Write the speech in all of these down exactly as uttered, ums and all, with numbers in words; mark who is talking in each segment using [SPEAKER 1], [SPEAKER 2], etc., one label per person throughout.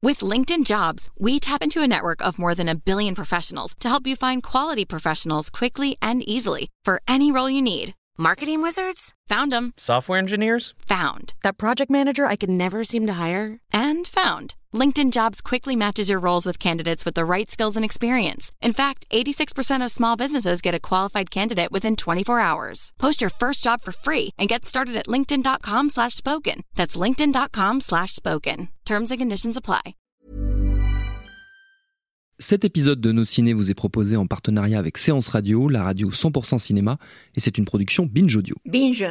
[SPEAKER 1] With LinkedIn Jobs, we tap into a network of more than a billion professionals to help you find quality professionals quickly and easily for any role you need. Marketing wizards? Found them.
[SPEAKER 2] Software engineers?
[SPEAKER 1] Found. That project manager I could never seem to hire? And found. LinkedIn Jobs quickly matches your roles with candidates with the right skills and experience. In fact, eighty-six percent of small businesses get a qualified candidate within twenty-four hours. Post your first job for free and get started at linkedin.com slash spoken. That's linkedin.com slash spoken. Terms and conditions apply.
[SPEAKER 3] Cet épisode de Nos Ciné vous est proposé en partenariat avec Séance Radio, la radio cent pour cent cinéma, et c'est une production Binge Audio.
[SPEAKER 4] Binge.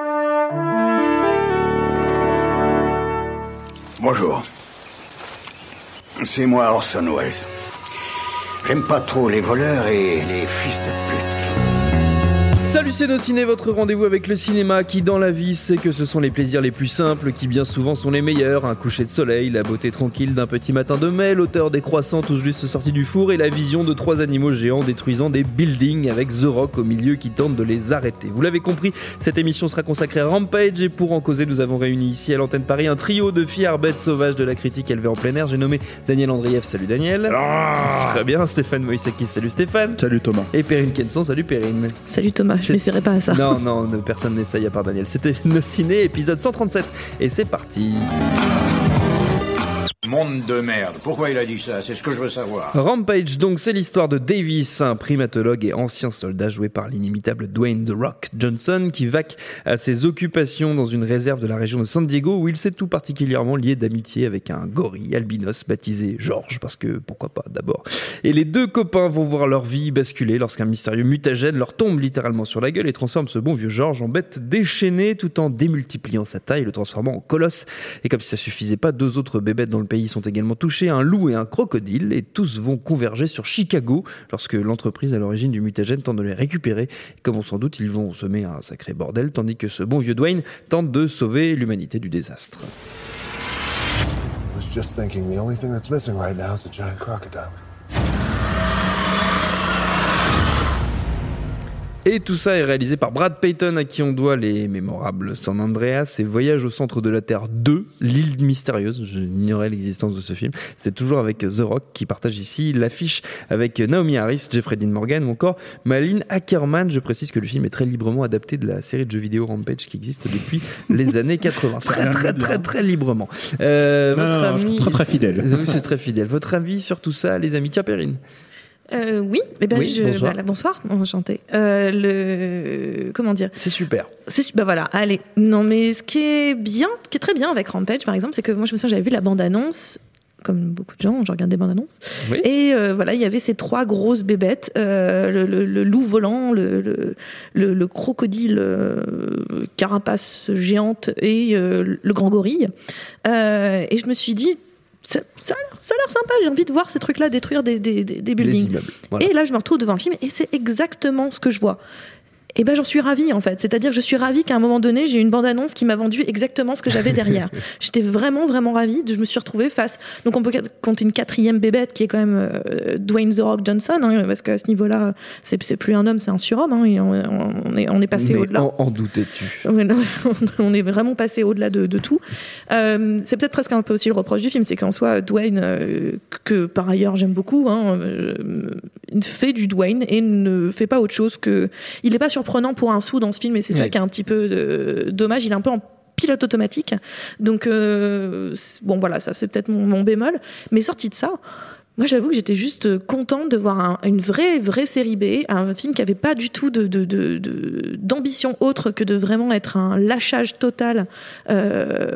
[SPEAKER 5] Bonjour. C'est moi Orson Welles. J'aime pas trop les voleurs et les fils de pute.
[SPEAKER 3] Salut, c'est Nos Ciné, votre rendez-vous avec le cinéma qui, dans la vie, sait que ce sont les plaisirs les plus simples qui, bien souvent, sont les meilleurs. Un coucher de soleil, la beauté tranquille d'un petit matin de mai, l'auteur des croissants tout juste sortis du four et la vision de trois animaux géants détruisant des buildings avec The Rock au milieu qui tente de les arrêter. Vous l'avez compris, cette émission sera consacrée à Rampage et pour en causer, nous avons réuni ici à l'antenne Paris un trio de fières bêtes sauvages de la critique élevée en plein air. J'ai nommé Daniel Andrieff, salut Daniel. Ah Très bien, Stéphane Moïsaki, salut Stéphane.
[SPEAKER 6] Salut Thomas.
[SPEAKER 3] Et Perrine Kenson, salut Perrine.
[SPEAKER 4] Salut Thomas. Je n'essaierai pas à ça.
[SPEAKER 3] Non, non, personne n'essaye à part Daniel. C'était Nos Ciné, épisode cent trente-sept. Et c'est parti.
[SPEAKER 5] Monde de merde. Pourquoi il a dit ça? C'est ce que je veux savoir.
[SPEAKER 3] Rampage, donc, c'est l'histoire de Davis, un primatologue et ancien soldat joué par l'inimitable Dwayne The Rock Johnson, qui vaque à ses occupations dans une réserve de la région de San Diego, où il s'est tout particulièrement lié d'amitié avec un gorille albinos baptisé George, parce que pourquoi pas d'abord. Et les deux copains vont voir leur vie basculer lorsqu'un mystérieux mutagène leur tombe littéralement sur la gueule et transforme ce bon vieux George en bête déchaînée, tout en démultipliant sa taille, le transformant en colosse. Et comme si ça suffisait pas, deux autres bébêtes dans le pays sont également touchés, un loup et un crocodile, et tous vont converger sur Chicago lorsque l'entreprise à l'origine du mutagène tente de les récupérer. Et comme on s'en doute, ils vont semer un sacré bordel, tandis que ce bon vieux Dwayne tente de sauver l'humanité du désastre.
[SPEAKER 7] I was just thinking the only thing that's missing right now is a giant crocodile.
[SPEAKER 3] Et tout ça est réalisé par Brad Payton, à qui on doit les mémorables San Andreas et Voyage au centre de la Terre deux, l'île mystérieuse. Je ignorais l'existence de ce film. C'est toujours avec The Rock qui partage ici l'affiche avec Naomi Harris, Jeffrey Dean Morgan ou encore Malin Ackerman. Je précise que le film est très librement adapté de la série de jeux vidéo Rampage qui existe depuis les années quatre-vingts. Très très très très, très librement. Euh,
[SPEAKER 6] non,
[SPEAKER 3] votre
[SPEAKER 6] non,
[SPEAKER 3] ami...
[SPEAKER 6] très très fidèle.
[SPEAKER 3] C'est très fidèle. Votre avis sur tout ça, les amis? Tiens, Perrine.
[SPEAKER 4] Euh, oui, eh ben
[SPEAKER 3] oui
[SPEAKER 4] je,
[SPEAKER 3] bonsoir.
[SPEAKER 4] Bah, bonsoir, enchanté. Euh, le, comment dire
[SPEAKER 3] C'est super.
[SPEAKER 4] C'est, bah voilà, allez. Non, mais ce qui est bien, ce qui est très bien avec Rampage, par exemple, c'est que moi, je me souviens, j'avais vu la bande-annonce. Comme beaucoup de gens, je regarde des bandes annonces. Oui. Et euh, voilà, il y avait ces trois grosses bébêtes, euh, le, le, le loup volant, le, le, le, le crocodile euh, carapace géante et euh, le grand gorille. Euh, et je me suis dit, Ça, ça, a l'air, ça a l'air sympa, j'ai envie de voir ces trucs-là détruire des, des, des, des buildings.
[SPEAKER 3] Des voilà.
[SPEAKER 4] Et là, je me retrouve devant le film et c'est exactement ce que je vois. Et ben j'en suis ravie en fait. C'est-à-dire que je suis ravie qu'à un moment donné, j'ai une bande-annonce qui m'a vendu exactement ce que j'avais derrière. J'étais vraiment, vraiment ravie. De, je me suis retrouvée face... Donc on peut compter une quatrième bébête qui est quand même euh, Dwayne The Rock Johnson, hein, parce qu'à ce niveau-là, c'est, c'est plus un homme, c'est un surhomme. Hein, et on, on, est, on est passé
[SPEAKER 3] Mais
[SPEAKER 4] au-delà.
[SPEAKER 3] En, en doutais-tu?
[SPEAKER 4] Ouais, non, on est vraiment passé au-delà de, de tout. Euh, c'est peut-être presque un peu aussi le reproche du film, c'est qu'en soi, Dwayne, euh, que par ailleurs j'aime beaucoup, hein, euh, fait du Dwayne et ne fait pas autre chose que... Il n'est pas surprenant pour un sou dans ce film et c'est ouais. ça qui est un petit peu de, dommage. Il est un peu en pilote automatique. Donc, euh, bon voilà, ça c'est peut-être mon, mon bémol. Mais sorti de ça... Moi, j'avoue que j'étais juste contente de voir un, une vraie, vraie série B, un film qui n'avait pas du tout de, de, de, de, d'ambition autre que de vraiment être un lâchage total. Euh,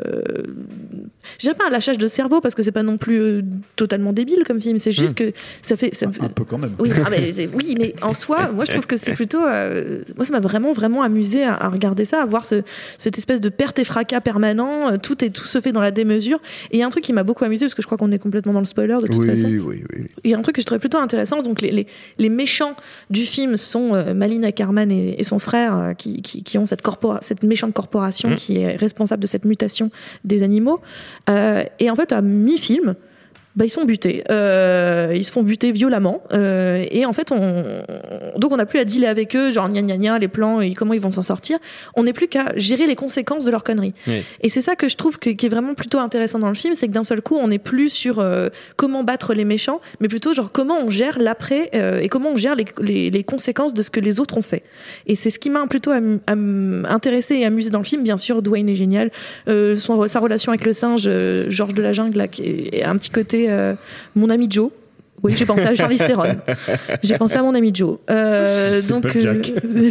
[SPEAKER 4] je dirais pas un lâchage de cerveau, parce que c'est pas non plus euh, totalement débile comme film, c'est juste mmh. que ça fait... Ça
[SPEAKER 6] un,
[SPEAKER 4] me fait...
[SPEAKER 6] un peu quand même.
[SPEAKER 4] Oui, ah, mais, c'est, oui, mais en soi, moi, je trouve que c'est plutôt... Euh, moi, ça m'a vraiment, vraiment amusé à, à regarder ça, à voir ce, cette espèce de perte et fracas permanent, tout, est, tout se fait dans la démesure. Et il y a un truc qui m'a beaucoup amusé, parce que je crois qu'on est complètement dans le spoiler, de toute
[SPEAKER 3] oui,
[SPEAKER 4] façon.
[SPEAKER 3] Oui, oui. Oui.
[SPEAKER 4] Il y a un truc que je trouvais plutôt intéressant. Donc les, les, les méchants du film sont euh, Malin Ackerman et, et son frère euh, qui, qui, qui ont cette, corpora- cette méchante corporation mmh. qui est responsable de cette mutation des animaux. Euh, et en fait, à mi-film, Bah, ils se font buter. Euh, ils se font buter violemment. Euh, et en fait, on, donc on n'a plus à dealer avec eux, genre gna gna gna, les plans, et comment ils vont s'en sortir. On n'est plus qu'à gérer les conséquences de leurs conneries. Oui. Et c'est ça que je trouve que, qui est vraiment plutôt intéressant dans le film, c'est que d'un seul coup, on n'est plus sur euh, comment battre les méchants, mais plutôt genre comment on gère l'après euh, et comment on gère les, les, les conséquences de ce que les autres ont fait. Et c'est ce qui m'a plutôt am- am- intéressé et amusé dans le film. Bien sûr, Dwayne est génial. Euh, son, sa relation avec le singe, euh, Georges de la Jungle, là, qui est un petit côté Euh, mon ami Joe. Oui, j'ai pensé à Charlize Theron. J'ai pensé à mon ami Joe. Euh,
[SPEAKER 2] c'est
[SPEAKER 4] donc,
[SPEAKER 2] pas Jack.
[SPEAKER 4] Euh,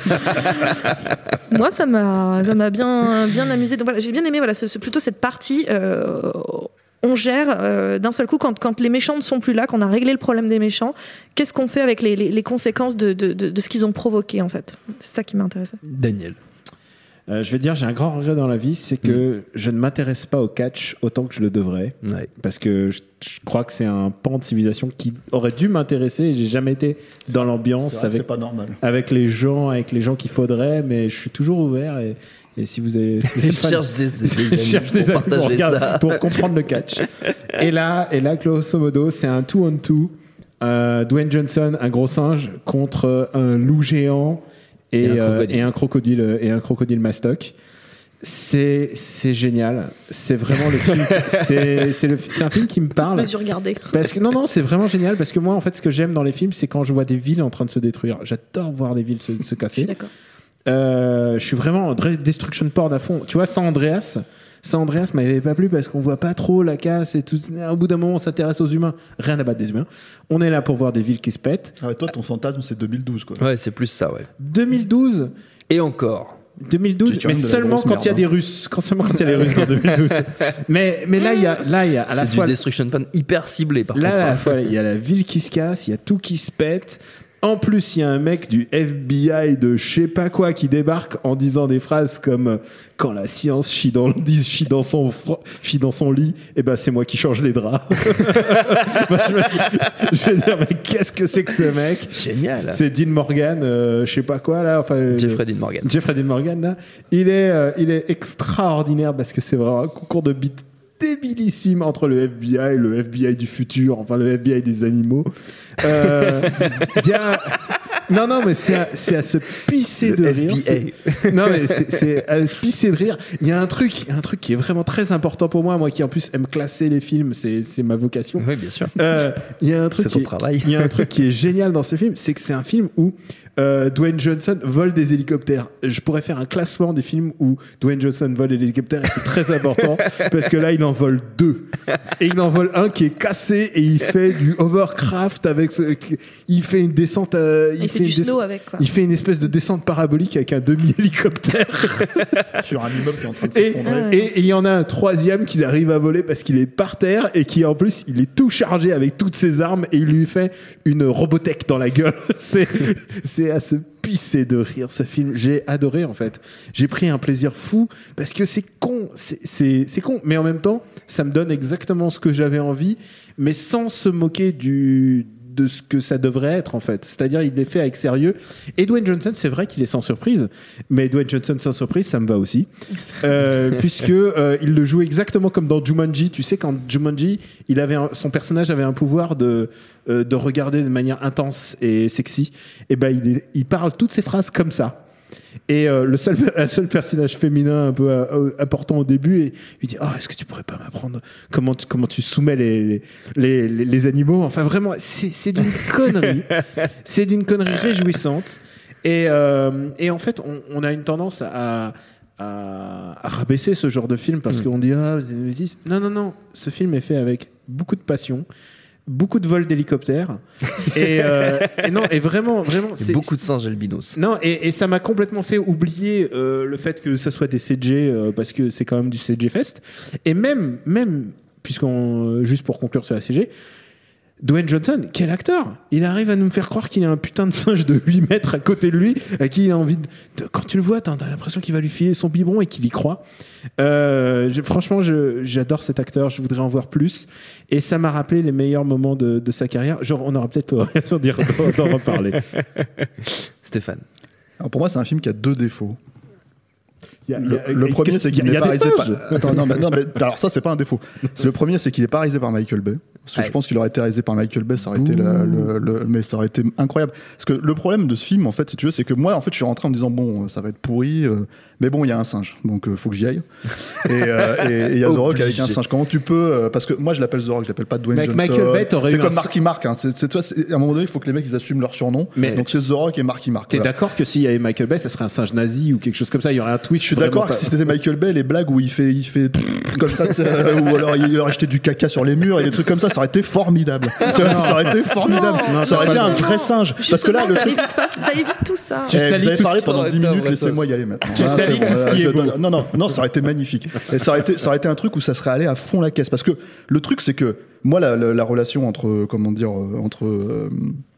[SPEAKER 4] moi, ça m'a, ça m'a bien, bien amusé. Donc voilà, j'ai bien aimé voilà, ce, ce, plutôt cette partie. Euh, on gère euh, d'un seul coup quand, quand les méchants ne sont plus là, qu'on a réglé le problème des méchants. Qu'est-ce qu'on fait avec les, les, les conséquences de, de, de, de ce qu'ils ont provoqué en fait. C'est ça qui m'intéressait.
[SPEAKER 3] Daniel.
[SPEAKER 2] Euh, je vais dire, j'ai un grand regret dans la vie, c'est que mmh. je ne m'intéresse pas au catch autant que je le devrais. Ouais. Parce que je, je crois que c'est un pan de civilisation qui aurait dû m'intéresser et j'ai jamais été dans l'ambiance
[SPEAKER 6] c'est vrai,
[SPEAKER 2] avec,
[SPEAKER 6] c'est pas normal.
[SPEAKER 2] avec les gens, avec les gens qu'il faudrait, mais je suis toujours ouvert et, et si vous avez, si vous
[SPEAKER 3] je cherche des, des amis
[SPEAKER 2] cherche
[SPEAKER 3] pour
[SPEAKER 2] des amis
[SPEAKER 3] partager
[SPEAKER 2] pour, regarder,
[SPEAKER 3] ça.
[SPEAKER 2] pour comprendre le catch. et là, et là, grosso modo, c'est un two on two. Euh, Dwayne Johnson, un gros singe, contre un loup géant. Et, et, un euh, et un crocodile et un crocodile mastoc. C'est c'est génial. C'est vraiment le film. c'est c'est le c'est un film qui me parle.
[SPEAKER 4] Mesure gardée.
[SPEAKER 2] Parce que non non c'est vraiment génial parce que moi en fait ce que j'aime dans les films c'est quand je vois des villes en train de se détruire. J'adore voir des villes se, se casser.
[SPEAKER 4] Je suis d'accord.
[SPEAKER 2] Euh, je suis vraiment en destruction porn à fond. Tu vois, San Andreas. San Andreas m'avait pas plu parce qu'on voit pas trop la casse et tout. Au bout d'un moment, on s'intéresse aux humains. Rien à battre des humains. On est là pour voir des villes qui se pètent.
[SPEAKER 6] Ah ouais, toi, ton fantasme, c'est deux mille douze, quoi.
[SPEAKER 3] Ouais, c'est plus ça, ouais.
[SPEAKER 2] deux mille douze
[SPEAKER 3] Et encore.
[SPEAKER 2] deux mille douze, mais seulement quand il y a des Russes. Quand seulement quand il y a des Russes dans deux mille douze. Mais, mais là, il y a, là, il y a à la
[SPEAKER 3] c'est
[SPEAKER 2] fois.
[SPEAKER 3] C'est du destruction pan hyper ciblé, par
[SPEAKER 2] là,
[SPEAKER 3] contre.
[SPEAKER 2] Là, à la fois, il y a la ville qui se casse, il y a tout qui se pète. En plus, il y a un mec du F B I de je sais pas quoi qui débarque en disant des phrases comme « Quand la science chie dans, chie dans, son, chie dans son lit, eh ben c'est moi qui change les draps. » bah, je, veux dire, je veux dire, mais qu'est-ce que c'est que ce mec ?
[SPEAKER 3] Génial.
[SPEAKER 2] C'est Dean Morgan, euh, je sais pas quoi là. Enfin,
[SPEAKER 3] Jeffrey Dean Morgan.
[SPEAKER 2] Jeffrey Dean Morgan, là. Il est, euh, il est extraordinaire parce que c'est vraiment un concours de beats débilissime entre le F B I, le F B I du futur, enfin le F B I des animaux. Euh, y a... Non, non, mais c'est à, c'est à se pisser
[SPEAKER 3] le
[SPEAKER 2] de
[SPEAKER 3] F B I.
[SPEAKER 2] rire. C'est... Non, mais c'est, c'est à se pisser de rire. Il y a un truc, un truc qui est vraiment très important pour moi, moi qui en plus aime classer les films, c'est, c'est ma vocation.
[SPEAKER 3] Oui, bien sûr.
[SPEAKER 2] Euh, il y a un truc
[SPEAKER 3] c'est ton
[SPEAKER 2] qui
[SPEAKER 3] travail.
[SPEAKER 2] Est, il y a un truc qui est génial dans ce film, c'est que c'est un film où Euh, Dwayne Johnson vole des hélicoptères. Je pourrais faire un classement des films où Dwayne Johnson vole des hélicoptères et c'est très important parce que là il en vole deux et il en vole un qui est cassé et il fait du hovercraft avec ce... il fait une descente à...
[SPEAKER 4] il, il fait, fait du snow descente... avec quoi.
[SPEAKER 2] Il fait une espèce de descente parabolique avec un demi-hélicoptère
[SPEAKER 6] sur un immeuble qui est en train de
[SPEAKER 2] et,
[SPEAKER 6] s'effondrer.
[SPEAKER 2] Et il y en a un troisième qui arrive à voler parce qu'il est par terre et qui en plus il est tout chargé avec toutes ses armes et il lui fait une Robotech dans la gueule. c'est c'est à se pisser de rire ce film. J'ai adoré en fait. J'ai pris un plaisir fou parce que c'est con, c'est, c'est, c'est con, mais en même temps ça me donne exactement ce que j'avais envie, mais sans se moquer du de ce que ça devrait être en fait. C'est-à-dire il est fait avec sérieux. Et Dwayne Johnson, c'est vrai qu'il est sans surprise, mais Dwayne Johnson sans surprise, ça me va aussi, euh, puisque euh, il le joue exactement comme dans Jumanji. Tu sais, quand Jumanji, il avait un, son personnage avait un pouvoir de euh, de regarder de manière intense et sexy. Et ben il, est, il parle toutes ces phrases comme ça. Et euh, le seul, le seul personnage féminin un peu euh, important au début et lui dit oh, est-ce que tu pourrais pas m'apprendre comment tu, comment tu soumets les, les, les, les animaux. Enfin vraiment c'est, c'est d'une connerie. C'est d'une connerie réjouissante et, euh, et en fait on, on a une tendance à, à, à rabaisser ce genre de film parce mmh. qu'on dit ah, non non non ce film est fait avec beaucoup de passion, beaucoup de vols d'hélicoptères et, euh, et non et vraiment vraiment
[SPEAKER 3] c'est beaucoup de singes albinos.
[SPEAKER 2] Non et, et ça m'a complètement fait oublier euh, le fait que ça soit des C G euh, parce que c'est quand même du C G Fest et même même puisqu'on juste pour conclure sur la C G, Dwayne Johnson, quel acteur! Il arrive à nous faire croire qu'il a un putain de singe de huit mètres à côté de lui, à qui il a envie de... Quand tu le vois, t'as l'impression qu'il va lui filer son biberon et qu'il y croit. Euh, je, franchement, je, j'adore cet acteur, je voudrais en voir plus. Et ça m'a rappelé les meilleurs moments de, de sa carrière. Genre, on aura peut-être l'occasion d'y d'en reparler.
[SPEAKER 3] Stéphane.
[SPEAKER 6] Alors pour moi, c'est un film qui a deux défauts.
[SPEAKER 2] Y a,
[SPEAKER 6] le,
[SPEAKER 2] y a,
[SPEAKER 6] le premier, c'est qu'il n'est pas réalisé par...
[SPEAKER 2] Attends,
[SPEAKER 6] non, mais, non, mais alors ça, c'est pas un défaut. C'est le premier, c'est qu'il n'est pas réalisé par Michael Bay. Parce que
[SPEAKER 3] Ouais.
[SPEAKER 6] je pense qu'il aurait été réalisé par Michael Bay, ça aurait été la- le, le- mais ça aurait été incroyable. Parce que le problème de ce film, en fait, si tu veux, c'est que moi, en fait, je suis rentré en me disant bon, ça va être pourri, euh, mais bon, il y a un singe, donc euh, faut que j'y aille. Et euh, et- et il y a The Rock avec un
[SPEAKER 3] Obligé.
[SPEAKER 6] singe. Comment tu peux euh, Parce que moi, je l'appelle The Rock, je l'appelle pas Dwayne
[SPEAKER 2] Mais avec
[SPEAKER 6] Johnson.
[SPEAKER 2] Michael Bay, t'aurais
[SPEAKER 6] c'est
[SPEAKER 2] eu
[SPEAKER 6] comme
[SPEAKER 2] un-
[SPEAKER 6] Marky Mark. Hein. C'est, c'est, toi, c'est- à un moment donné, il faut que les mecs ils assument leur surnom.
[SPEAKER 2] Mais-
[SPEAKER 6] donc c'est The Rock et Marky Mark.
[SPEAKER 2] T'es
[SPEAKER 6] Voilà.
[SPEAKER 2] d'accord que s'il y avait Michael Bay, ça serait un singe nazi ou quelque chose comme ça? Il y aurait un twist.
[SPEAKER 6] Je suis
[SPEAKER 2] vraiment
[SPEAKER 6] d'accord
[SPEAKER 2] pas-
[SPEAKER 6] que si c'était Michael Bay, les blagues où il fait, il fait comme ça, tu sais, euh, ou alors il aurait jeté du caca sur les murs et des trucs comme ça, ça aurait été formidable. Tu vois, ça aurait été formidable.
[SPEAKER 4] Non,
[SPEAKER 6] ça aurait
[SPEAKER 4] non,
[SPEAKER 6] été un
[SPEAKER 4] justement.
[SPEAKER 6] vrai singe. Parce que là, le
[SPEAKER 4] ça
[SPEAKER 6] truc.
[SPEAKER 4] évite, pas- ça évite tout ça.
[SPEAKER 2] Tu
[SPEAKER 6] Eh,
[SPEAKER 2] salis
[SPEAKER 6] vous avez
[SPEAKER 2] tout
[SPEAKER 6] parlé
[SPEAKER 2] ce-
[SPEAKER 6] pendant
[SPEAKER 3] ça aurait
[SPEAKER 6] dix
[SPEAKER 3] été un
[SPEAKER 6] minutes,
[SPEAKER 3] vrai
[SPEAKER 6] laissez-moi
[SPEAKER 3] singe.
[SPEAKER 6] y aller maintenant.
[SPEAKER 2] Tu
[SPEAKER 6] Ah,
[SPEAKER 2] salis
[SPEAKER 6] c'est bon,
[SPEAKER 2] tout ce
[SPEAKER 6] là,
[SPEAKER 2] qui
[SPEAKER 6] je
[SPEAKER 2] est
[SPEAKER 6] donne-
[SPEAKER 2] beau.
[SPEAKER 6] Non, non, non, ça aurait été magnifique. Et ça aurait été, ça aurait été un truc où ça serait allé à fond la caisse. Parce que le truc, c'est que moi, la, la, la relation entre, comment dire, euh, entre. euh,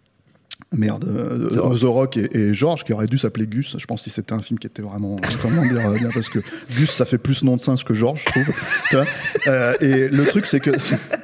[SPEAKER 6] Merde, euh,
[SPEAKER 3] The Rock.
[SPEAKER 6] The Rock et, et George, qui aurait dû s'appeler Gus. Je pense que si c'était un film qui était vraiment, comment dire, euh, bien, parce que Gus, ça fait plus nom de singe que George, je trouve. Tu vois. Euh, et le truc, c'est que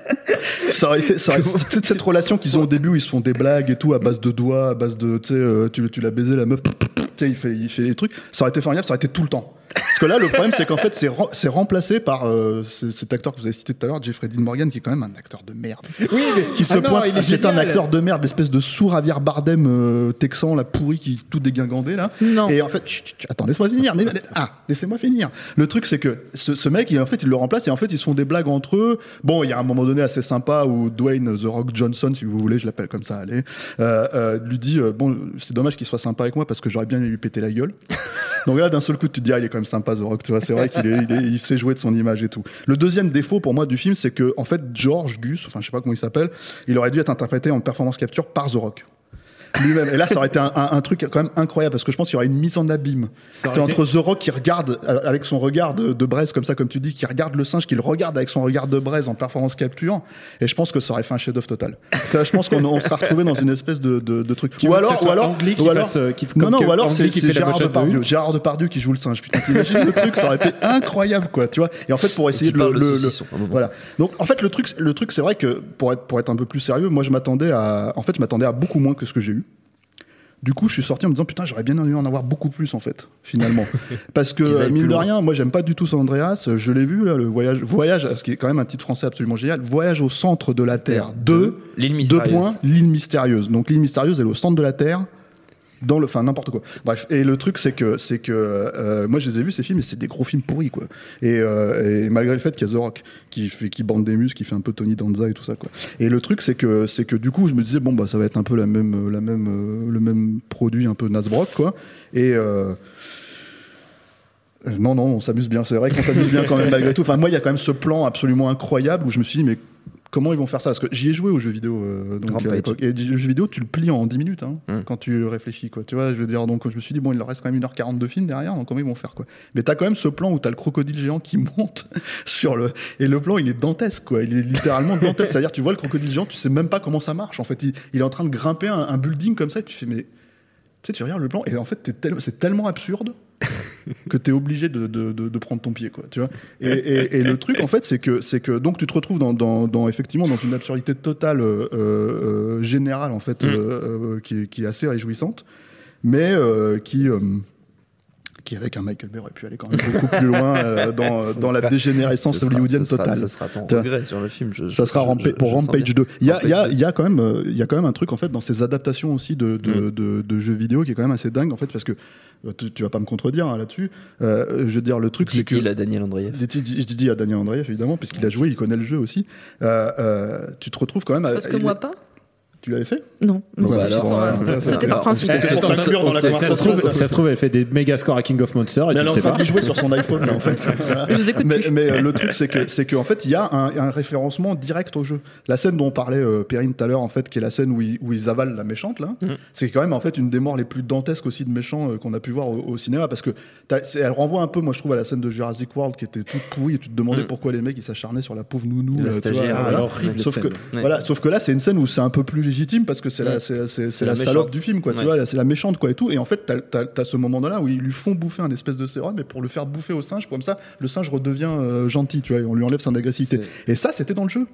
[SPEAKER 6] ça aurait été, ça aurait- toute cette relation qu'ils ont au début où ils se font des blagues et tout à base de doigts, à base de, tu sais, euh, tu, tu l'as baisé la meuf, tu sais, il fait, il fait des trucs. Ça aurait été formidable, ça aurait été tout le temps. Parce que là, le problème, c'est qu'en fait, c'est, re- c'est remplacé par euh, c- cet acteur que vous avez cité tout à l'heure, Jeffrey Dean Morgan, qui est quand même un acteur de merde.
[SPEAKER 2] Oui, mais
[SPEAKER 6] Qui se
[SPEAKER 2] Ah non,
[SPEAKER 6] pointe.
[SPEAKER 2] il est
[SPEAKER 6] Ah, c'est un
[SPEAKER 2] génial.
[SPEAKER 6] acteur de merde, l'espèce de sourd Javier Bardem euh, texan, la pourri qui tout dégingandé là.
[SPEAKER 4] Non.
[SPEAKER 6] Et en fait, chut, chut, attends, laisse-moi finir. Laisse- Ah, laissez-moi finir. Le truc, c'est que ce, ce mec, il, en fait, il le remplace et en fait, ils se font des blagues entre eux. Bon, il y a un moment donné assez sympa où Dwayne The Rock Johnson, si vous voulez, je l'appelle comme ça, allez, euh, euh, lui dit euh, bon, c'est dommage qu'il soit sympa avec moi parce que j'aurais bien aimé lui péter la gueule. Donc là, d'un seul coup, tu te dis, ah, il est quand même sympa, The Rock, tu vois, c'est vrai qu'il est, il, est- il sait jouer de son image et tout. Le deuxième défaut pour moi du film, c'est que, en fait, George Gus, enfin, je sais pas comment il s'appelle, il aurait dû être interprété en performance capture par The Rock. Lui-même. Et là, ça aurait été un, un- un truc quand même incroyable parce que je pense qu'il y aurait une mise en abîme.
[SPEAKER 2] Ça
[SPEAKER 6] C'est
[SPEAKER 2] aurait
[SPEAKER 6] entre The Rock qui regarde euh, avec son regard de, de braise, comme ça, comme tu dis, qui regarde le singe, qui le regarde avec son regard de braise en performance capture. Et je pense que ça aurait fait un chef-d'œuvre total. Ça, je pense qu'on on sera retrouvé dans une espèce de, de, de truc.
[SPEAKER 2] Tu
[SPEAKER 6] ou
[SPEAKER 2] veux que
[SPEAKER 6] alors,
[SPEAKER 2] ce soit
[SPEAKER 6] ou alors,
[SPEAKER 2] Ang Lee qui
[SPEAKER 6] ou alors-
[SPEAKER 2] fasse, euh, qui-
[SPEAKER 6] non,
[SPEAKER 2] comme
[SPEAKER 6] non,
[SPEAKER 2] que
[SPEAKER 6] ou alors
[SPEAKER 2] Ang
[SPEAKER 6] c'est
[SPEAKER 2] Lee qui
[SPEAKER 6] c'est
[SPEAKER 2] fait la
[SPEAKER 6] Gérard
[SPEAKER 2] motion de
[SPEAKER 6] Depardieu.
[SPEAKER 2] rue.
[SPEAKER 6] Gérard Depardieu qui joue le singe. Putain, t'imagines le truc, ça aurait été incroyable, quoi, tu vois. Et en fait, pour essayer
[SPEAKER 3] qui
[SPEAKER 6] de le,
[SPEAKER 3] parle de
[SPEAKER 6] le- le-
[SPEAKER 3] saucisson, à un moment.
[SPEAKER 6] voilà. Donc, en fait, le truc, le truc, c'est vrai que pour être, pour être un peu plus sérieux, moi, je m'attendais à, en fait, je m'attendais à beaucoup moins que ce que j'ai eu. Du coup, je suis sorti en me disant putain, j'aurais bien aimé en avoir beaucoup plus en fait, finalement, parce que
[SPEAKER 3] Qu'ils aillent
[SPEAKER 6] mine
[SPEAKER 3] plus
[SPEAKER 6] de
[SPEAKER 3] loin.
[SPEAKER 6] rien, moi, j'aime pas du tout San Andreas. Je l'ai vu là, le voyage, voyage, ce qui est quand même un titre français absolument génial, Voyage au centre de la Terre. Deux,
[SPEAKER 3] L'île
[SPEAKER 6] deux
[SPEAKER 3] mystérieuse.
[SPEAKER 6] points, l'île mystérieuse. Donc l'île mystérieuse, elle est au centre de la Terre. Dans le, enfin n'importe quoi. Bref, et le truc c'est que c'est que euh, moi je les ai vus ces films et c'est des gros films pourris quoi. Et, euh, et malgré le fait qu'il y a The Rock qui fait qui bande des muscles, qui fait un peu Tony Danza et tout ça quoi. Et le truc c'est que c'est que du coup je me disais bon bah ça va être un peu la même la même euh, le même produit un peu Nasbrock quoi. Et euh, non non on s'amuse bien, c'est vrai qu'on s'amuse bien quand même malgré tout. Enfin moi il y a quand même ce plan absolument incroyable où je me suis dit mais comment ils vont faire ça? Parce que j'y ai joué aux jeux vidéo, euh, donc
[SPEAKER 3] Rampage.
[SPEAKER 6] à l'époque. Et les jeux vidéo, tu le plies en dix minutes, hein,
[SPEAKER 3] Mm.
[SPEAKER 6] quand tu réfléchis, quoi. Tu vois, je veux dire, donc je me suis dit, bon, il leur reste quand même une heure quarante de film derrière, donc comment ils vont faire, quoi. Mais t'as quand même ce plan où t'as le crocodile géant qui monte sur le. Et le plan, il est dantesque, quoi. Il est littéralement dantesque. C'est-à-dire, tu vois le crocodile géant, tu sais même pas comment ça marche, en fait. Il, il est en train de grimper un, un building comme ça, et tu fais, mais. Tu sais, tu regardes le plan, et en fait, t'es tel- c'est tellement absurde que t'es obligé de, de, de, de prendre ton pied, quoi, tu vois. Et, et, et le truc, en fait, c'est que, c'est que donc tu te retrouves dans, dans, dans effectivement dans une absurdité totale, euh, euh, générale, en fait,
[SPEAKER 3] Mm.
[SPEAKER 6] euh, euh, qui, est, qui est assez réjouissante, mais euh, qui euh, qui avec un Michael Bay aurait pu aller quand même beaucoup plus loin euh, dans,
[SPEAKER 3] Ce
[SPEAKER 6] dans la
[SPEAKER 3] sera-
[SPEAKER 6] dégénérescence
[SPEAKER 3] Ce sera-
[SPEAKER 6] hollywoodienne
[SPEAKER 3] ce sera-
[SPEAKER 6] totale.
[SPEAKER 3] Ce sera ton
[SPEAKER 6] Tu vois.
[SPEAKER 3] regret sur le film. je-
[SPEAKER 6] Ça
[SPEAKER 3] je-
[SPEAKER 6] sera
[SPEAKER 3] je-
[SPEAKER 6] Rampa-
[SPEAKER 3] je-
[SPEAKER 6] pour
[SPEAKER 3] je sens
[SPEAKER 6] Rampage
[SPEAKER 3] bien.
[SPEAKER 6] deux. Il y a,
[SPEAKER 3] Rampage
[SPEAKER 6] il y, a,
[SPEAKER 3] deux.
[SPEAKER 6] il y a quand même, euh, il y a quand même un truc en fait dans ces adaptations aussi de, de,
[SPEAKER 3] Mm.
[SPEAKER 6] de, de jeux vidéo qui est quand même assez dingue en fait parce que euh, tu, tu vas pas me contredire hein, là-dessus. Euh, je veux dire le truc c'est que
[SPEAKER 3] Dit-il à Daniel Andreev.
[SPEAKER 6] je dis, je dis à Daniel Andreev évidemment puisqu'il a joué, il connaît le jeu aussi. Euh, euh, tu te retrouves quand même. à-
[SPEAKER 4] Parce que
[SPEAKER 6] il-
[SPEAKER 4] moi pas.
[SPEAKER 6] Tu l'avais fait?
[SPEAKER 4] Non.
[SPEAKER 6] Bon,
[SPEAKER 4] C'était
[SPEAKER 6] bah
[SPEAKER 4] juste
[SPEAKER 6] alors,
[SPEAKER 4] pour, euh,
[SPEAKER 6] euh,
[SPEAKER 4] C'était par
[SPEAKER 3] alors,
[SPEAKER 4] principe.
[SPEAKER 2] c'est-
[SPEAKER 6] C'est pour
[SPEAKER 2] Attends,
[SPEAKER 6] t'inclure dans la
[SPEAKER 3] on sait-
[SPEAKER 2] Ça se,
[SPEAKER 6] conversation.
[SPEAKER 2] trouve, ça se trouve, elle fait des méga scores à King of Monsters et
[SPEAKER 6] Mais
[SPEAKER 2] tu
[SPEAKER 6] elle est
[SPEAKER 2] le
[SPEAKER 6] en
[SPEAKER 2] sais
[SPEAKER 6] train
[SPEAKER 2] pas.
[SPEAKER 6] d'y jouer sur son iPhone là en fait.
[SPEAKER 4] Je vous écoute
[SPEAKER 6] mais,
[SPEAKER 4] plus.
[SPEAKER 6] mais, euh, le truc c'est que c'est qu'en fait il y a un, un référencement direct au jeu. La scène dont parlait euh, Perrine tout à l'heure en fait, qui est la scène où ils, où ils avalent la méchante là,
[SPEAKER 3] Mhm.
[SPEAKER 6] c'est quand même en fait une des morts les plus dantesques aussi de méchants euh, qu'on a pu voir au, au cinéma parce que t'as- c'est- elle renvoie un peu, moi je trouve, à la scène de Jurassic World qui était toute pourrie et tu te demandais
[SPEAKER 3] Mhm.
[SPEAKER 6] pourquoi les mecs ils s'acharnaient sur la pauvre nounou.
[SPEAKER 3] La
[SPEAKER 6] euh, tu vois,
[SPEAKER 3] stagiaire,
[SPEAKER 6] voilà.
[SPEAKER 2] Ah, horrible
[SPEAKER 6] Sauf que
[SPEAKER 2] scène.
[SPEAKER 3] Ouais.
[SPEAKER 6] voilà, sauf que là c'est une scène où c'est un peu plus légitime parce que c'est la
[SPEAKER 3] Ouais.
[SPEAKER 6] c'est c'est- c'est
[SPEAKER 3] C'est
[SPEAKER 6] la,
[SPEAKER 3] la
[SPEAKER 6] salope
[SPEAKER 3] méchante.
[SPEAKER 6] du film quoi, tu
[SPEAKER 3] Ouais.
[SPEAKER 6] vois, c'est la méchante quoi et tout et en fait t'as t'as- t'as ce moment là où ils lui font bouffer un espèce de sérum mais pour le faire bouffer au singe comme ça le singe redevient euh, gentil, tu vois, et on lui enlève son agressivité
[SPEAKER 2] C'est-
[SPEAKER 6] et ça c'était dans le jeu.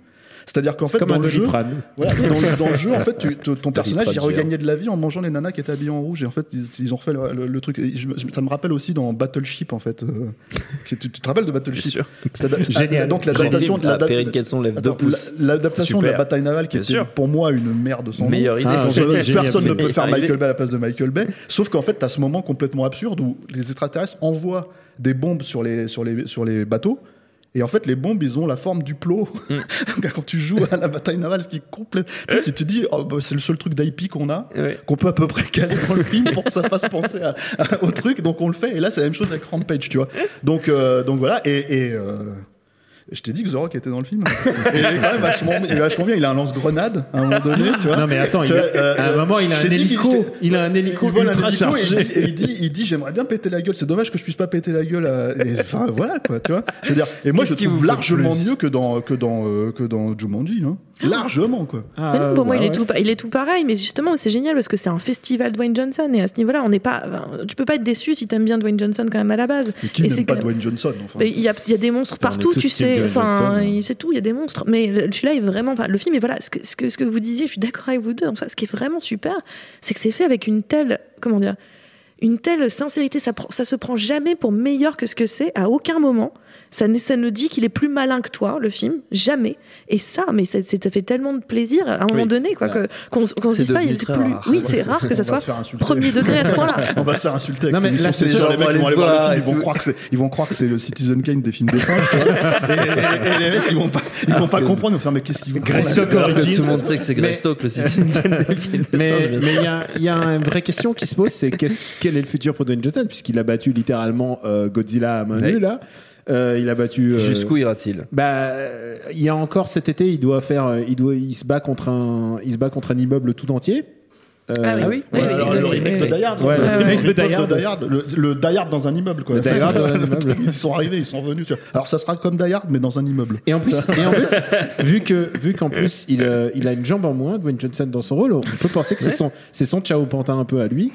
[SPEAKER 6] C'est-à-dire qu'en fait,
[SPEAKER 2] comme
[SPEAKER 6] dans
[SPEAKER 2] un
[SPEAKER 6] le jeu,
[SPEAKER 2] Doliprane.
[SPEAKER 6] voilà, dans, le, dans le jeu, en fait, tu, ton, ton personnage, il
[SPEAKER 3] Doliprane
[SPEAKER 6] regagnait de la vie en mangeant les nanas qui étaient habillées en rouge. Et en fait, ils, ils ont refait le, le, le truc. Et je, ça me rappelle aussi dans Battleship, en fait. Euh, tu, tu te rappelles de Battleship?
[SPEAKER 3] Bien sûr.
[SPEAKER 6] C'est,
[SPEAKER 2] Génial.
[SPEAKER 6] Donc l'adaptation,
[SPEAKER 3] La
[SPEAKER 6] la,
[SPEAKER 3] Perrine Casson lève deux
[SPEAKER 6] attends,
[SPEAKER 3] pouces.
[SPEAKER 6] la- l'adaptation de la
[SPEAKER 3] Super.
[SPEAKER 6] bataille navale qui
[SPEAKER 3] Bien
[SPEAKER 6] était
[SPEAKER 3] sûr.
[SPEAKER 6] pour moi une merde sans nom.
[SPEAKER 3] Meilleure idée.
[SPEAKER 2] Ah,
[SPEAKER 6] Donc,
[SPEAKER 2] génial,
[SPEAKER 6] euh,
[SPEAKER 2] génial,
[SPEAKER 6] personne ne
[SPEAKER 3] absolument.
[SPEAKER 6] peut faire
[SPEAKER 3] Meilleure
[SPEAKER 6] Michael
[SPEAKER 3] idée.
[SPEAKER 6] Bay à la place de Michael Bay. Sauf qu'en fait, tu as ce moment complètement absurde où les extraterrestres envoient des bombes sur les, sur les, sur les bateaux. Et en fait, les bombes, ils ont la forme du plot.
[SPEAKER 3] Mm.
[SPEAKER 6] Donc, quand tu joues à la bataille navale, ce qui est complète. Tu sais, si tu te dis, oh, bah, c'est le seul truc d'I P qu'on a,
[SPEAKER 3] Ouais.
[SPEAKER 6] qu'on peut à peu près caler dans le film pour que ça fasse penser à, à- au truc, donc on le fait. Et là, c'est la même chose avec Rampage, tu vois. Donc, euh, donc voilà. Et. et euh, je t'ai dit que The Rock était dans le film. Et il est quand même vachement, il est vachement bien. Il a un lance-grenade à un moment donné, tu vois.
[SPEAKER 2] Non mais attends, il a-
[SPEAKER 6] Euh,
[SPEAKER 2] à un moment il a
[SPEAKER 6] je
[SPEAKER 2] un
[SPEAKER 6] t'ai dit qu'il-
[SPEAKER 2] hélico,
[SPEAKER 6] je t'ai-
[SPEAKER 2] il a un hélico
[SPEAKER 6] il vole un
[SPEAKER 2] ultra
[SPEAKER 6] hélico et il
[SPEAKER 2] chargé.
[SPEAKER 6] dit, et il dit, il dit, j'aimerais bien péter la gueule. C'est dommage que je puisse pas péter la gueule. À... et, enfin voilà quoi, tu vois. Je veux dire, et moi
[SPEAKER 3] Qu'est-ce
[SPEAKER 6] je
[SPEAKER 3] qui vous
[SPEAKER 6] trouve
[SPEAKER 3] fait
[SPEAKER 6] largement
[SPEAKER 3] plus
[SPEAKER 6] mieux que dans que dans euh, que dans Jumanji, hein. Largement quoi.
[SPEAKER 2] Ah,
[SPEAKER 4] Mais non, pour moi,
[SPEAKER 2] bah
[SPEAKER 4] il, est
[SPEAKER 2] ouais.
[SPEAKER 4] tout, pa- il est tout pareil, mais justement, c'est génial parce que c'est un festival Dwayne Johnson et à ce niveau-là, on n'est pas, enfin, tu peux pas être déçu si t'aimes bien Dwayne Johnson quand même à la base.
[SPEAKER 6] Et qui
[SPEAKER 4] Et
[SPEAKER 6] n'aime
[SPEAKER 4] c'est
[SPEAKER 6] pas
[SPEAKER 4] que-
[SPEAKER 6] Dwayne Johnson enfin.
[SPEAKER 4] Mais Il y, a, il y a des monstres
[SPEAKER 2] Putain, on est
[SPEAKER 4] partout,
[SPEAKER 2] tous
[SPEAKER 4] tu
[SPEAKER 2] team
[SPEAKER 4] sais.
[SPEAKER 2] Dwayne
[SPEAKER 4] Enfin,
[SPEAKER 2] Johnson, hein.
[SPEAKER 4] il- c'est tout, il y a des monstres. Mais le- celui-là est vraiment. Enfin, le film est voilà. Ce que, ce que, ce que vous disiez, je suis d'accord avec vous deux. En soi, ce qui est vraiment super, c'est que c'est fait avec une telle, comment dire, une telle sincérité. Ça, prend- ça se prend jamais pour meilleur que ce que c'est à aucun moment. Ça, ne- ça ne dit qu'il est plus malin que toi, le film, jamais. Et ça, mais ça, ça fait tellement de plaisir à un moment
[SPEAKER 3] Oui.
[SPEAKER 4] donné, quoi, que, qu'on, qu'on se
[SPEAKER 3] C'est
[SPEAKER 4] dise pas,
[SPEAKER 3] devenu
[SPEAKER 4] il est
[SPEAKER 3] très
[SPEAKER 4] plus.
[SPEAKER 3] rare.
[SPEAKER 4] Oui, c'est rare que ça
[SPEAKER 6] On va
[SPEAKER 4] soit
[SPEAKER 6] se faire insulter.
[SPEAKER 4] premier degré à ce point-là.
[SPEAKER 6] On va se faire insulter avec
[SPEAKER 2] Non,
[SPEAKER 6] cette
[SPEAKER 2] mais
[SPEAKER 6] émission.
[SPEAKER 2] là,
[SPEAKER 6] C'est
[SPEAKER 2] c'est
[SPEAKER 6] les gens,
[SPEAKER 2] sûr,
[SPEAKER 6] les mecs
[SPEAKER 3] on va
[SPEAKER 6] qui vont
[SPEAKER 3] aller
[SPEAKER 6] aller voir
[SPEAKER 3] voir
[SPEAKER 6] le film,
[SPEAKER 3] et
[SPEAKER 6] ils vont
[SPEAKER 3] tout.
[SPEAKER 6] croire que c'est, ils vont croire que c'est le Citizen Kane des films de singes, tu vois. Et, et- et les mecs, ils vont pas, ils vont pas comprendre, ils vont faire, mais qu'est-ce qu'ils vont
[SPEAKER 2] Greystock
[SPEAKER 6] comprendre
[SPEAKER 3] Alors que
[SPEAKER 2] Origins.
[SPEAKER 3] tout le monde sait que c'est
[SPEAKER 2] Mais-
[SPEAKER 3] Greystock, le Citizen Kane des films de
[SPEAKER 2] Mais
[SPEAKER 3] singes, bien
[SPEAKER 2] mais
[SPEAKER 3] sûr.
[SPEAKER 2] il y a, il y a une vraie question qui se pose, c'est qu'est-ce, quel est le futur pour Dwayne Johnson, puisqu'il a battu littéralement euh, Godzilla à main
[SPEAKER 3] Oui.
[SPEAKER 2] nue là. Euh, il a battu. euh,
[SPEAKER 3] Jusqu'où ira-t-il?
[SPEAKER 2] Bah, euh, il y a encore cet été, il doit faire, euh, il doit, il se bat contre un, il se bat contre un immeuble tout entier. Euh,
[SPEAKER 4] Ah oui. Oui, oui,
[SPEAKER 6] Ouais, alors,
[SPEAKER 4] exact.
[SPEAKER 6] le remake
[SPEAKER 4] Oui,
[SPEAKER 6] de
[SPEAKER 4] oui.
[SPEAKER 6] Die Hard.
[SPEAKER 2] Ouais,
[SPEAKER 6] le
[SPEAKER 2] le remake de
[SPEAKER 6] remake
[SPEAKER 2] Die Hard.
[SPEAKER 6] de Die Hard, le, le Die Hard dans un immeuble, quoi.
[SPEAKER 2] Le Die
[SPEAKER 6] Ça,
[SPEAKER 2] Hard
[SPEAKER 6] c'est-
[SPEAKER 2] dans un immeuble.
[SPEAKER 6] Ils sont arrivés, ils sont revenus, tu vois. Alors, ça sera comme Die Hard, mais dans un immeuble.
[SPEAKER 2] Et en plus, et en plus, vu que, vu qu'en plus il, euh, il a une jambe en moins, Dwayne Johnson dans son rôle, on peut penser que c'est son, c'est son Ciao Pantin un peu à lui.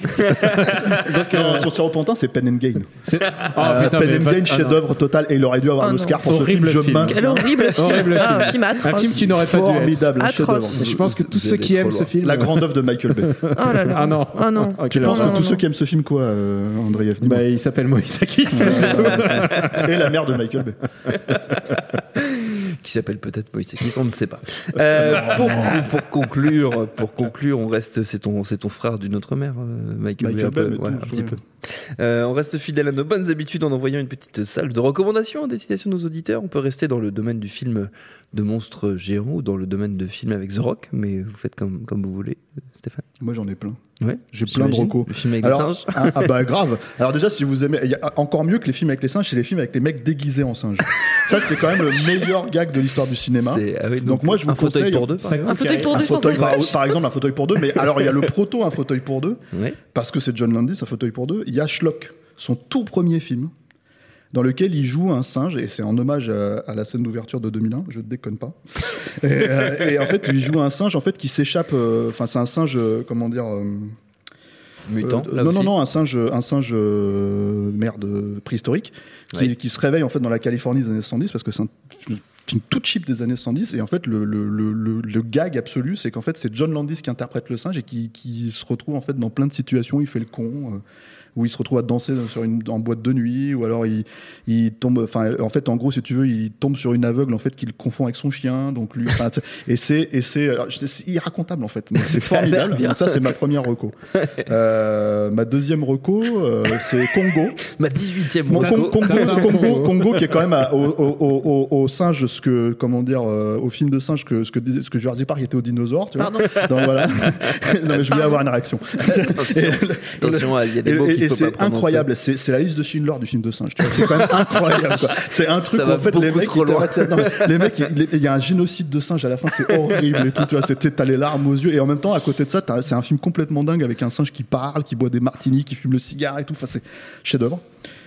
[SPEAKER 6] Donc, euh, sur Thierry Pantin, c'est Pen and Gain.
[SPEAKER 2] C'est, oh,
[SPEAKER 6] Euh,
[SPEAKER 2] putain,
[SPEAKER 6] Pen
[SPEAKER 2] mais
[SPEAKER 6] and
[SPEAKER 2] va-
[SPEAKER 6] Gain,
[SPEAKER 2] ah,
[SPEAKER 6] chef-d'œuvre total, et il aurait dû avoir
[SPEAKER 4] Oh
[SPEAKER 6] l'Oscar
[SPEAKER 4] non.
[SPEAKER 6] pour ce film.
[SPEAKER 2] Horrible
[SPEAKER 6] Je
[SPEAKER 2] film.
[SPEAKER 6] maintiens.
[SPEAKER 4] Quel horrible film.
[SPEAKER 2] Horrible
[SPEAKER 4] Ah,
[SPEAKER 2] film.
[SPEAKER 4] un film atroce.
[SPEAKER 2] Un film qui n'aurait pas dû être.
[SPEAKER 6] Formidable,
[SPEAKER 4] Atroce.
[SPEAKER 6] chef-d'œuvre.
[SPEAKER 2] Et je pense que tous
[SPEAKER 3] Vous
[SPEAKER 2] ceux
[SPEAKER 3] allez
[SPEAKER 2] qui
[SPEAKER 3] trop
[SPEAKER 2] aiment
[SPEAKER 3] loin.
[SPEAKER 2] ce film.
[SPEAKER 6] La grande œuvre de Michael Bay.
[SPEAKER 4] Oh là là.
[SPEAKER 2] Ah non.
[SPEAKER 4] Oh non.
[SPEAKER 2] Ok,
[SPEAKER 6] Tu
[SPEAKER 2] alors,
[SPEAKER 6] penses
[SPEAKER 4] non,
[SPEAKER 6] que tous
[SPEAKER 4] non.
[SPEAKER 6] ceux qui aiment ce film, quoi, euh, Andreev dis-moi.
[SPEAKER 2] Bah, il s'appelle Moïse Akis. c'est tout.
[SPEAKER 6] Et la mère de Michael Bay.
[SPEAKER 3] Qui s'appelle peut-être Moïse Akis, on ne sait pas. Euh, pour, pour conclure, pour conclure, on reste, c'est ton, c'est ton frère d'une autre mère, euh, Michael,
[SPEAKER 6] Michael
[SPEAKER 3] Bay, un,
[SPEAKER 6] Bay,
[SPEAKER 3] peu,
[SPEAKER 6] mais
[SPEAKER 3] ouais,
[SPEAKER 6] tous,
[SPEAKER 3] un petit
[SPEAKER 6] ouais.
[SPEAKER 3] peu. Euh, on reste fidèle à nos bonnes habitudes en envoyant une petite salve de recommandations à destination de nos auditeurs. On peut rester dans le domaine du film de monstres géants ou dans le domaine de film avec The Rock, mais vous faites comme, comme vous voulez, Stéphane.
[SPEAKER 6] Moi, j'en ai plein.
[SPEAKER 3] Ouais,
[SPEAKER 6] J'ai plein de
[SPEAKER 3] j'imagine.
[SPEAKER 6] recos.
[SPEAKER 3] Le film avec
[SPEAKER 6] Alors,
[SPEAKER 3] les singes.
[SPEAKER 6] ah, ah bah grave. Alors déjà, si vous aimez, il y a encore mieux que les films avec les singes, c'est les films avec les mecs déguisés en singes. Ça, c'est quand même le meilleur gag de l'histoire du cinéma.
[SPEAKER 3] C'est- ah oui,
[SPEAKER 6] Donc moi, je vous
[SPEAKER 3] un fauteuil
[SPEAKER 6] conseille-
[SPEAKER 3] pour deux. par
[SPEAKER 2] Ça-
[SPEAKER 3] exemple.
[SPEAKER 4] Un fauteuil pour
[SPEAKER 6] Un
[SPEAKER 4] deux, je pense.
[SPEAKER 6] fauteuil, par,
[SPEAKER 4] ouais.
[SPEAKER 6] par exemple, un fauteuil pour deux. Mais alors, il y a le proto, un fauteuil pour deux,
[SPEAKER 3] Ouais.
[SPEAKER 6] parce que c'est John Landis, un fauteuil pour deux. Il y a Schlock, son tout premier film, dans lequel il joue un singe, et c'est en hommage à, à la scène d'ouverture de deux mille un, je ne déconne pas. Et, euh, et en fait, il joue un singe en fait, qui s'échappe, enfin, c'est un singe, euh, comment dire... euh,
[SPEAKER 3] Mutant.
[SPEAKER 6] Euh,
[SPEAKER 3] là
[SPEAKER 6] non,
[SPEAKER 3] aussi.
[SPEAKER 6] non, non, un singe, un singe euh, merde euh, préhistorique qui,
[SPEAKER 3] Ouais.
[SPEAKER 6] qui se réveille en fait dans la Californie des années soixante-dix parce que c'est un film tout cheap des années soixante-dix et en fait le, le, le, le, le gag absolu c'est qu'en fait c'est John Landis qui interprète le singe et qui, qui se retrouve en fait dans plein de situations, il fait le con. Euh, où il se retrouve à danser sur une, en boîte de nuit, ou alors il, il tombe, enfin, en fait, en gros, si tu veux, il tombe sur une aveugle, en fait, qu'il confond avec son chien, donc lui, enfin, tu sais, et c'est, et c'est, alors, c'est c'est irracontable, en fait, mais c'est
[SPEAKER 3] Ça a l'air
[SPEAKER 6] formidable.
[SPEAKER 3] bien.
[SPEAKER 6] Donc ça, c'est ma première reco. Euh, ma deuxième reco, euh, c'est Congo.
[SPEAKER 3] Ma dix-huitième
[SPEAKER 6] Bon,
[SPEAKER 3] reco.
[SPEAKER 6] Congo,
[SPEAKER 2] Tintin,
[SPEAKER 6] Congo,
[SPEAKER 2] Congo.
[SPEAKER 6] Congo, Congo, qui est quand même à- au, au, au, au, au singe, ce que, comment dire, euh, au film de singe, que, ce que, disait- ce que Jurassic Park était aux dinosaures, tu vois.
[SPEAKER 4] Pardon.
[SPEAKER 6] Donc voilà. Non, mais je voulais avoir une réaction.
[SPEAKER 3] Attention,
[SPEAKER 6] Et-
[SPEAKER 3] attention, il y a des
[SPEAKER 6] et,
[SPEAKER 3] mots
[SPEAKER 6] et-
[SPEAKER 3] qu'il
[SPEAKER 6] et
[SPEAKER 3] faut pas
[SPEAKER 6] c'est
[SPEAKER 3] prononcer.
[SPEAKER 6] incroyable, c'est c'est la liste de Schindler du film de singe. tu vois. C'est quand même incroyable. quoi. C'est un truc
[SPEAKER 3] Ça
[SPEAKER 6] où
[SPEAKER 3] va
[SPEAKER 6] en fait les
[SPEAKER 3] beaucoup
[SPEAKER 6] mecs,
[SPEAKER 3] trop
[SPEAKER 6] ils
[SPEAKER 3] loin.
[SPEAKER 6] t'arrêtent- non, mais les mecs, il il y a un génocide de singes à la fin, c'est horrible et tout. Tu vois, c'est- t'as les larmes aux yeux et en même temps à côté de ça, t'as- c'est un film complètement dingue avec un singe qui parle, qui boit des martinis, qui fume le cigare et tout. Enfin, c'est chef-d'œuvre.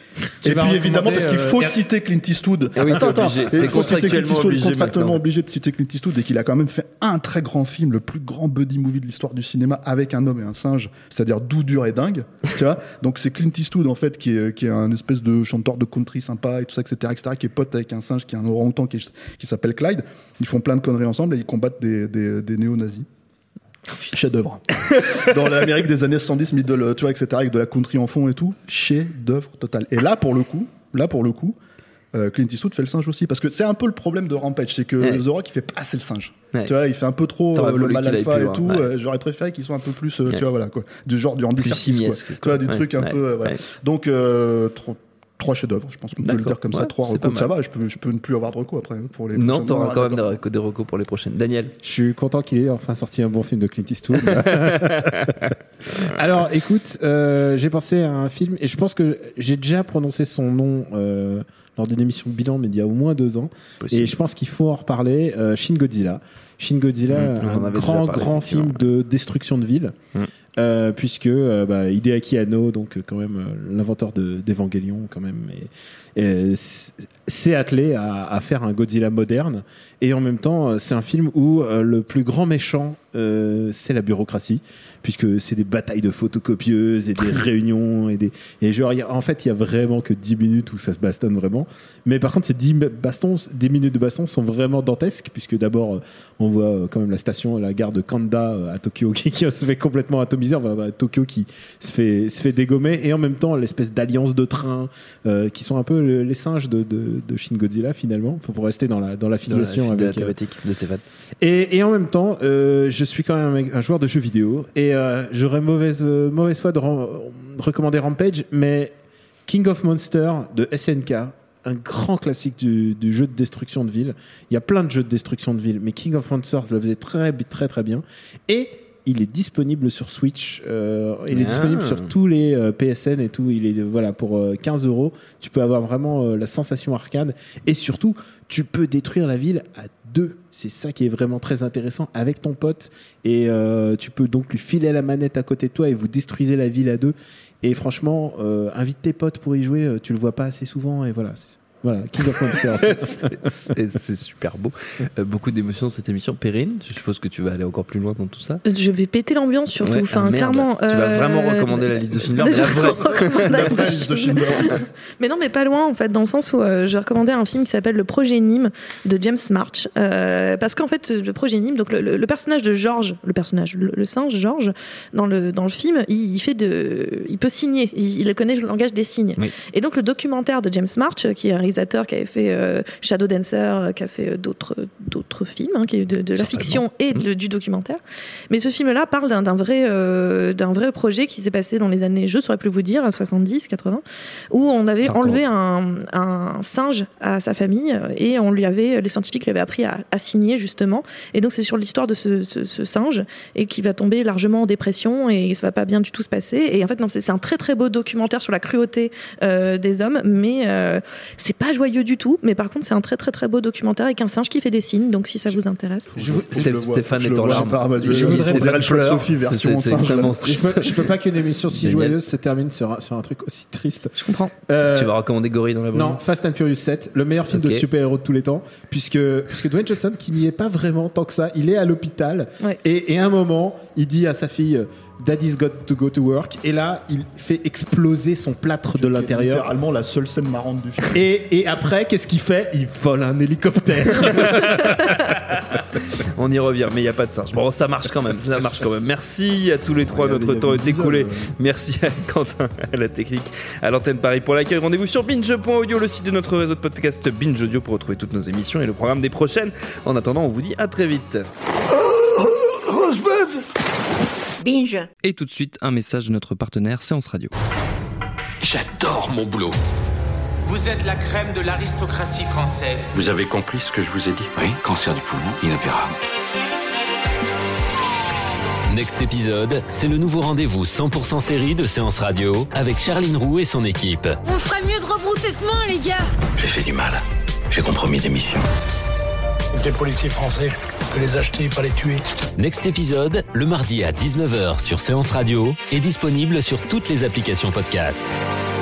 [SPEAKER 6] Et puis évidemment, parce qu'il faut
[SPEAKER 2] euh,
[SPEAKER 6] citer Clint Eastwood.
[SPEAKER 3] Ah oui,
[SPEAKER 6] attends,
[SPEAKER 3] t'es
[SPEAKER 6] attends,
[SPEAKER 3] obligé.
[SPEAKER 6] il
[SPEAKER 3] T'es
[SPEAKER 6] faut citer Clint
[SPEAKER 3] contractuellement
[SPEAKER 6] Eastwood,
[SPEAKER 3] obligé
[SPEAKER 6] contractuellement
[SPEAKER 3] maintenant.
[SPEAKER 6] obligé de citer Clint Eastwood et qu'il a quand même fait un très grand film, le plus grand buddy movie de l'histoire du cinéma avec un homme et un singe, c'est-à-dire Doux, dur et dingue. Tu vois, donc c'est Clint Eastwood en fait qui est qui est un espèce de chanteur de country sympa et tout ça, et cetera, et cetera, qui est pote avec un singe qui est un orang-outan qui, qui s'appelle Clyde. Ils font plein de conneries ensemble et ils combattent des, des, des néo-nazis. Chef-d'œuvre. Dans l'Amérique des années soixante-dix, middle, tu vois, et cetera, avec de la country en fond et tout. Chef-d'œuvre total. Et là, pour le coup, là, pour le coup, euh, Clint Eastwood fait le singe aussi. Parce que c'est un peu le problème de Rampage, c'est que
[SPEAKER 3] ouais.
[SPEAKER 6] The Rock, il fait pas assez le singe.
[SPEAKER 3] Ouais.
[SPEAKER 6] Tu vois, il fait un peu trop
[SPEAKER 3] T'aurais
[SPEAKER 6] euh, le
[SPEAKER 3] voulu
[SPEAKER 6] mal
[SPEAKER 3] qu'il aille
[SPEAKER 6] alpha
[SPEAKER 3] plus
[SPEAKER 6] et
[SPEAKER 3] loin,
[SPEAKER 6] tout.
[SPEAKER 3] ouais.
[SPEAKER 6] Euh, j'aurais préféré qu'ils soient un peu plus, euh,
[SPEAKER 3] Ouais.
[SPEAKER 6] tu vois, voilà, quoi. Du genre du Andy
[SPEAKER 3] Plus
[SPEAKER 6] Serkis, quoi.
[SPEAKER 3] simiesque,
[SPEAKER 6] Tu
[SPEAKER 3] quoi.
[SPEAKER 6] vois, des
[SPEAKER 3] Ouais,
[SPEAKER 6] trucs un
[SPEAKER 3] ouais,
[SPEAKER 6] peu, euh, voilà.
[SPEAKER 3] ouais.
[SPEAKER 6] Donc, euh, trop. Trois chefs-d'œuvre, je pense qu'on peut le
[SPEAKER 3] D'accord.
[SPEAKER 6] dire comme
[SPEAKER 3] Ouais,
[SPEAKER 6] ça. Trois
[SPEAKER 3] c'est
[SPEAKER 6] recos,
[SPEAKER 3] pas
[SPEAKER 6] ça
[SPEAKER 3] mal.
[SPEAKER 6] va. Je peux, je peux ne plus avoir de recos après pour les.
[SPEAKER 3] Non,
[SPEAKER 6] prochaines-
[SPEAKER 3] t'auras
[SPEAKER 6] Ah,
[SPEAKER 3] quand même
[SPEAKER 6] d'accord.
[SPEAKER 3] des, reco- des recos pour les prochaines. Daniel.
[SPEAKER 2] Je suis content qu'il ait enfin sorti un bon film de Clint Eastwood. Alors, écoute, euh, j'ai pensé à un film et je pense que j'ai déjà prononcé son nom euh, lors d'une émission de bilan, mais il y a au moins deux ans.
[SPEAKER 3] Possible.
[SPEAKER 2] Et je pense qu'il faut en reparler. Euh, Shin Godzilla. Shin Godzilla,
[SPEAKER 3] Mmh, on en
[SPEAKER 2] un
[SPEAKER 3] avait
[SPEAKER 2] grand,
[SPEAKER 3] déjà parlé,
[SPEAKER 2] grand film
[SPEAKER 3] effectivement.
[SPEAKER 2] de destruction de ville.
[SPEAKER 3] Mmh.
[SPEAKER 2] Euh, puisque euh, bah, Hideaki Anno, donc euh, quand même euh, l'inventeur de, d'Evangelion, quand même, et, et s- s'est attelé à, à faire un Godzilla moderne. Et en même temps, euh, c'est un film où euh, le plus grand méchant, euh, c'est la bureaucratie, puisque c'est des batailles de photocopieuses et des réunions et des et genre, il y a- en fait, il y a vraiment que dix minutes où ça se bastonne vraiment. Mais par contre, ces dix bastons, dix minutes de baston sont vraiment dantesques, puisque d'abord, euh, on voit euh, quand même la station, la gare de Kanda euh, à Tokyo qui, qui se fait complètement atomiser. Enfin, bah, Tokyo qui se fait, se fait dégommer, et en même temps, l'espèce d'alliance de trains euh, qui sont un peu le- les singes de, de, de Shin Godzilla finalement, pour, pour rester dans la, dans la filiation
[SPEAKER 3] Dans la, de la
[SPEAKER 2] avec. euh,
[SPEAKER 3] thématique de Stéphane.
[SPEAKER 2] et, et en même temps, euh, je suis quand même un, mec- un joueur de jeux vidéo et euh, j'aurais mauvaise, euh, mauvaise foi de, ram- de recommander Rampage, mais King of Monsters de S N K, un grand classique du, du jeu de destruction de ville. Il y a plein de jeux de destruction de ville, mais King of Monsters le faisait très, très, très bien. Et il est disponible sur Switch, euh, il est
[SPEAKER 3] Ah.
[SPEAKER 2] disponible sur tous les euh, P S N et tout. Il est, voilà, pour euh, quinze euros, tu peux avoir vraiment euh, la sensation arcade, et surtout, tu peux détruire la ville à deux. C'est ça qui est vraiment très intéressant avec ton pote, et euh, tu peux donc lui filer la manette à côté de toi et vous détruisez la ville à deux. Et franchement, euh, invite tes potes pour y jouer, euh, tu le vois pas assez souvent, et voilà. C'est, voilà, King of Monsters.
[SPEAKER 3] c'est, c'est- c'est super beau. Euh, beaucoup d'émotions dans cette émission. Perrine, je suppose que tu vas aller encore plus loin dans tout ça.
[SPEAKER 4] Je vais péter l'ambiance surtout.
[SPEAKER 3] Ouais,
[SPEAKER 4] enfin,
[SPEAKER 3] ah, merde.
[SPEAKER 4] clairement.
[SPEAKER 3] Tu vas vraiment recommander la liste de Schindler, mais la
[SPEAKER 4] Je
[SPEAKER 3] vraie.
[SPEAKER 4] recommande la
[SPEAKER 6] La liste de Schindler.
[SPEAKER 4] Mais non, mais pas loin en fait, dans le sens où euh, je recommandais un film qui s'appelle Le Projet Nîmes de James March, euh, parce qu'en fait, le Projet Nîmes, donc le, le- le personnage de George, le personnage, le, le singe George, dans le dans le film, il, il fait de, il peut signer, il, il connaît le langage des signes.
[SPEAKER 3] Oui.
[SPEAKER 4] Et donc le documentaire de James March, qui est un réalisateur qui avait fait euh, Shadow Dancer, euh, qui a fait euh, d'autres d'autres films, hein, qui est de, de la
[SPEAKER 3] Certainement.
[SPEAKER 4] fiction et de- du documentaire. Mais ce film-là parle d'un d'un vrai euh, d'un vrai projet qui s'est passé dans les années, je saurais plus vous dire, soixante-dix, quatre-vingts, où on avait
[SPEAKER 3] cinquante.
[SPEAKER 4] enlevé un, un singe à sa famille et on lui avait, les scientifiques lui avaient appris à, à signer justement. Et donc c'est sur l'histoire de ce, ce, ce singe et qui va tomber largement en dépression et ça va pas bien du tout se passer. Et en fait non, c'est c'est un très très beau documentaire sur la cruauté euh, des hommes, mais euh, c'est pas joyeux du tout. Mais par contre c'est un très très très beau documentaire avec un singe qui fait des signes. Donc si ça vous intéresse.
[SPEAKER 2] Je,
[SPEAKER 3] Stéph-
[SPEAKER 6] le vois,
[SPEAKER 3] Stéphane
[SPEAKER 6] je
[SPEAKER 3] est
[SPEAKER 6] le
[SPEAKER 3] en
[SPEAKER 6] vois.
[SPEAKER 3] larmes.
[SPEAKER 6] Ah, bah, je-
[SPEAKER 2] je voudrais
[SPEAKER 3] Stéphane
[SPEAKER 6] faire le choix de
[SPEAKER 3] pleure.
[SPEAKER 6] Sophie, version
[SPEAKER 3] C'est- c'est
[SPEAKER 6] singe,
[SPEAKER 3] extrêmement
[SPEAKER 6] là.
[SPEAKER 2] je,
[SPEAKER 3] triste.
[SPEAKER 2] peux, je peux pas qu'une émission si
[SPEAKER 3] Daniel.
[SPEAKER 2] joyeuse se termine sur, un- sur un truc aussi triste.
[SPEAKER 4] Je comprends.
[SPEAKER 2] Euh,
[SPEAKER 3] Tu vas recommander Gorille dans la brume.
[SPEAKER 2] Non, Fast and Furious sept, le meilleur film
[SPEAKER 3] Ok.
[SPEAKER 2] de super-héros de tous les temps, puisque, puisque Dwayne Johnson, qui n'y est pas vraiment tant que ça, il est à l'hôpital,
[SPEAKER 4] Ouais.
[SPEAKER 2] et, et à un moment, il dit à sa fille euh, Daddy's got to go to work, et là, il fait exploser son plâtre de l'intérieur.
[SPEAKER 6] Littéralement la seule scène marrante du film.
[SPEAKER 2] Et, et après, qu'est-ce qu'il fait? Il vole un hélicoptère.
[SPEAKER 3] On y revient, mais il n'y a pas de singe. Bon, ça marche quand même, ça marche quand même. Merci à tous les trois,
[SPEAKER 6] Il y avait-
[SPEAKER 3] notre
[SPEAKER 6] il y
[SPEAKER 3] temps
[SPEAKER 6] avait
[SPEAKER 3] est
[SPEAKER 6] Diesel,
[SPEAKER 3] écoulé.
[SPEAKER 6] euh.
[SPEAKER 3] Merci à Quentin, à la technique, à l'antenne Paris pour l'accueil. Rendez-vous sur binge point audio, le site de notre réseau de podcast Binge Audio pour retrouver toutes nos émissions et le programme des prochaines. En attendant, on vous dit à très vite.
[SPEAKER 8] Binge.
[SPEAKER 3] Et tout de suite, un message de notre partenaire Séance Radio.
[SPEAKER 9] J'adore mon boulot.
[SPEAKER 10] Vous êtes la crème de l'aristocratie française.
[SPEAKER 9] Vous avez compris ce que je vous ai dit?
[SPEAKER 5] Oui, cancer du poumon, inopérable.
[SPEAKER 11] Next épisode, c'est le nouveau rendez-vous cent pour cent série de Séance Radio avec Charline Roux et son équipe.
[SPEAKER 8] On ferait mieux de rebrousser chemin, les gars.
[SPEAKER 5] J'ai fait du mal. J'ai compromis des missions.
[SPEAKER 10] Des policiers français, on peut les acheter, pas les tuer.
[SPEAKER 11] Next épisode, le mardi à dix-neuf heures sur Séance Radio, est disponible sur toutes les applications podcast.